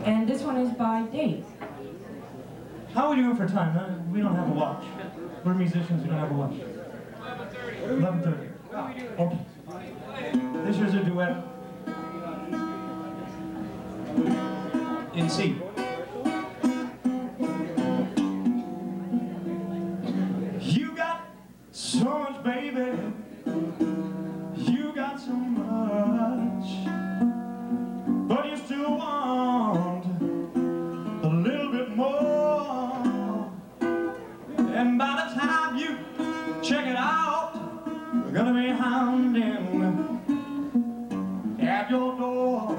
And this one is by Dave. How are we doing for time? We don't have a watch. We're musicians, we don't have a watch. 11:30. Okay. This is a duet in C. You got so much, baby. You got so much, but you still want a little bit more. And by the time you check it out, we're gonna be hounding at your door.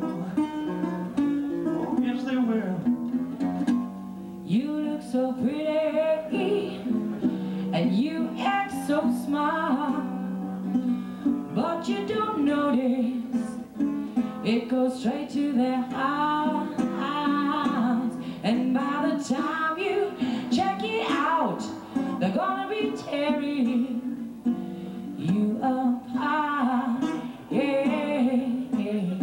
Oh, yes, they will. You look so pretty, and you act so smart, but you don't notice it goes straight to their hearts. And by the time you check it out, they're gonna be tearing you apart. Yeah, yeah.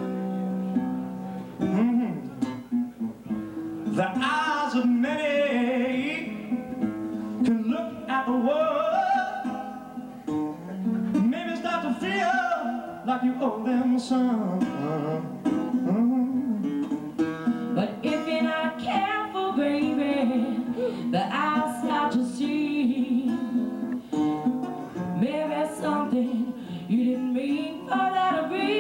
The eyes of many can look at the world, maybe start to feel like you owe them some. But if you're not careful, baby, the eyes start to see maybe something you didn't mean for that to be.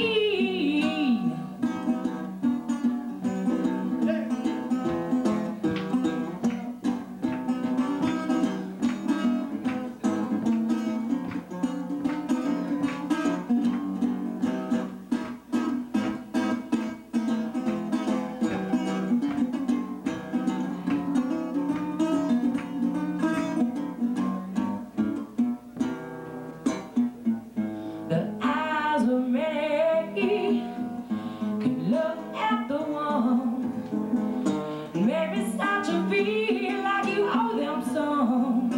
The eyes of many can look at the one, maybe start to feel like you owe them some.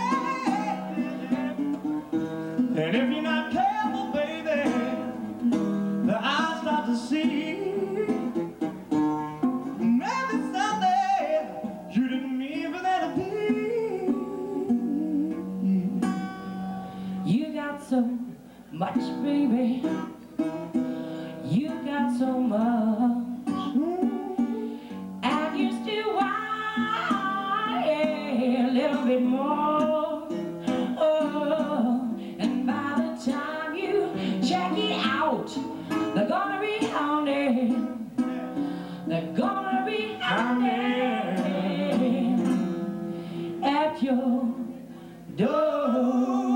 And if you're not careful, baby, the eyes start to see maybe something you didn't mean for that to be. You got so much, baby. You got so much, and you still want a little bit more. Oh, and by the time you check it out, they're gonna be hounding. They're gonna be hounding at your door.